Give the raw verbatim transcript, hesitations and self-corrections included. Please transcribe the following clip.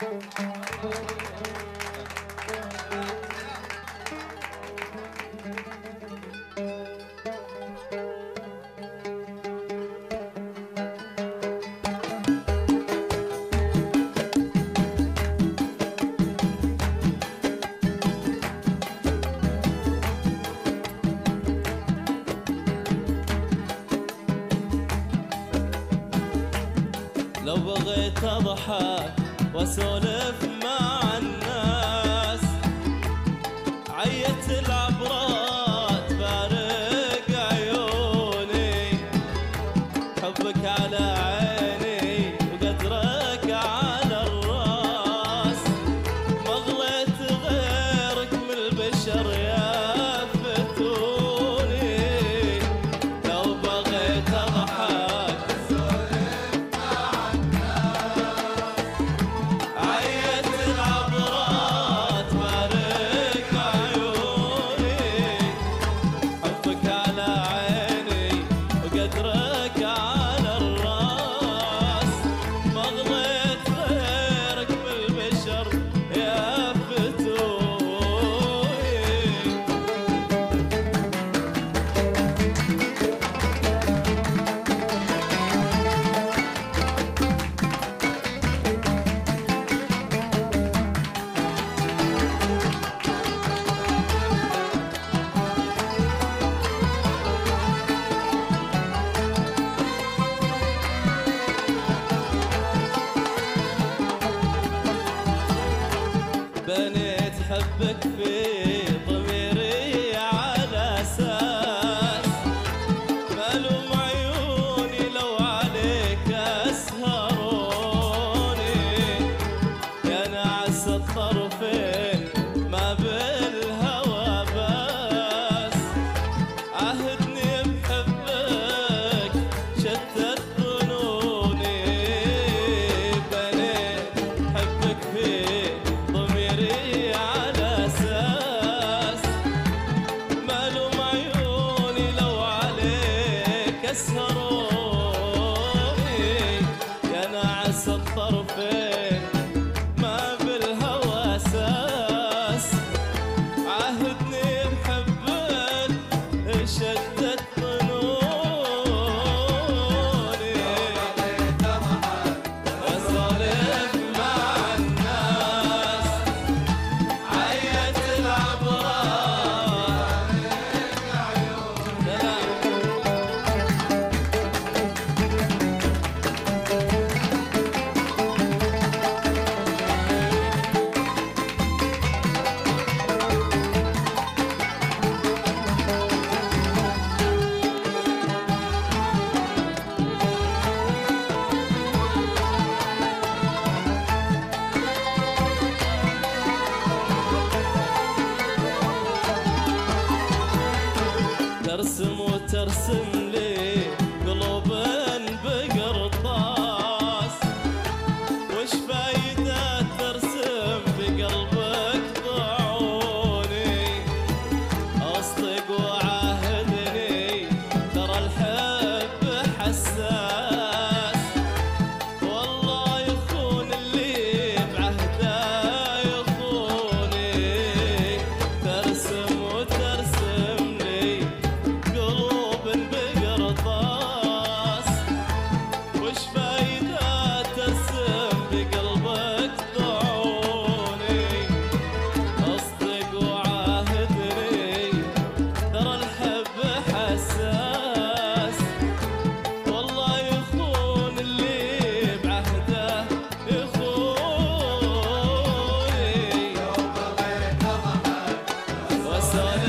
لو بغيت اضحك واسولف مع الناس، عيت العبرات فارق عيوني، حبك على عيني وقدرك على الراس، ما غليت غيرك من البشر يا فتوني. لو بغيت اضحك بنيت حبك في ضميري على اساس، مالوم عيوني لو عليك اسهروني، يا نعس الطرفين ما بالهوى بس، عهدني بحبك شتت ظنوني. بنيت حبك في على اساس، مالوم عيوني لو عليك اسهروني، يا نعس الطرفين ما بالهوى اساس، عهدني بحبك شدت ظنوني. واسولف مع الناس، عيت العبرات ترسم وترسم لي قلوب بقرطاس، وش فايدة ترسم بقلبك ضعوني، اصدق وعاهدني ترى الحب حساس، والله يخون اللي بعهده يخوني. ترسم وترسم قلوب بقرطاس، وش فايدة ترسم بقلبك ضعوني، اصدق وعاهدني ترى الحب حساس، والله يخون اللي بعهده يخوني. لو بغيت اضحك واسولف